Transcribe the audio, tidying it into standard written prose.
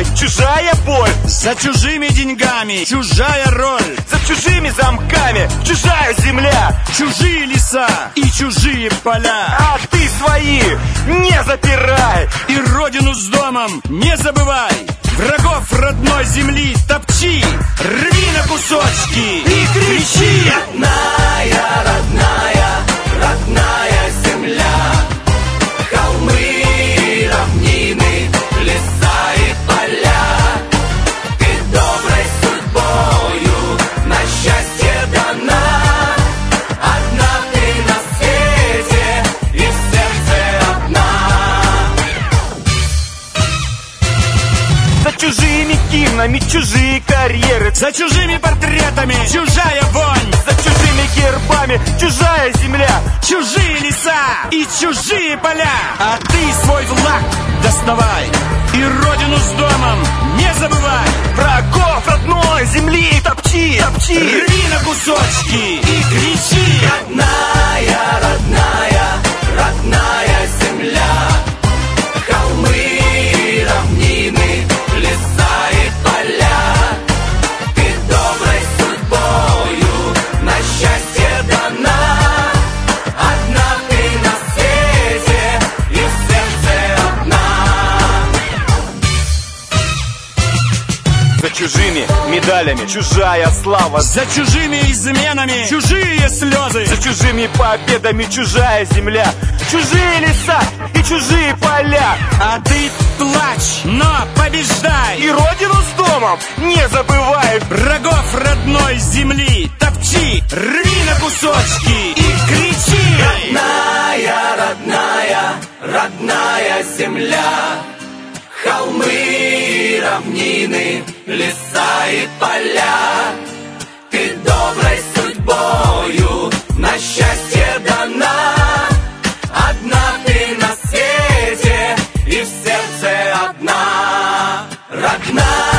спиной чужая боль. За чужими деньгами чужая роль. За чужими замками чужая земля. Чужие леса и чужие поля. А ты свои не запирай. И родину с домом не забывай. Врагов родной земли топчи, рви на кусочки и кричи. Родная, родная, родная земля, холмы, равнины, леса и поля. Ты доброй судьбою на счастье дана. Одна ты на свете и в сердце одна. За чужими кинами чужие карьеры. За чужими портретами чужая вонь. За чужими гербами чужая земля. Чужие леса и чужие поля. А ты свой флаг доставай и родину с домом не забывай. Врагов родной земли топчи, топчи, рви на кусочки и кричи. Родная, родная, родная земля, холмы, равнины, леса и поля. Ты доброй судьбою на счастье дана. Одна ты на свете и в сердце одна. За чужими медалями чужая слава. За чужими изменами чужие слезы. За чужими победами чужая земля. Чужие леса и чужие поля. А ты плачь, но побеждай. И родину с домом не забывай. Врагов родной земли топчи, рви на кусочки и кричи. Родная, родная, родная земля, холмы, равнины, леса и поля. Ты доброй судьбою на счастье дана. Одна ты на свете и в сердце одна. Родная.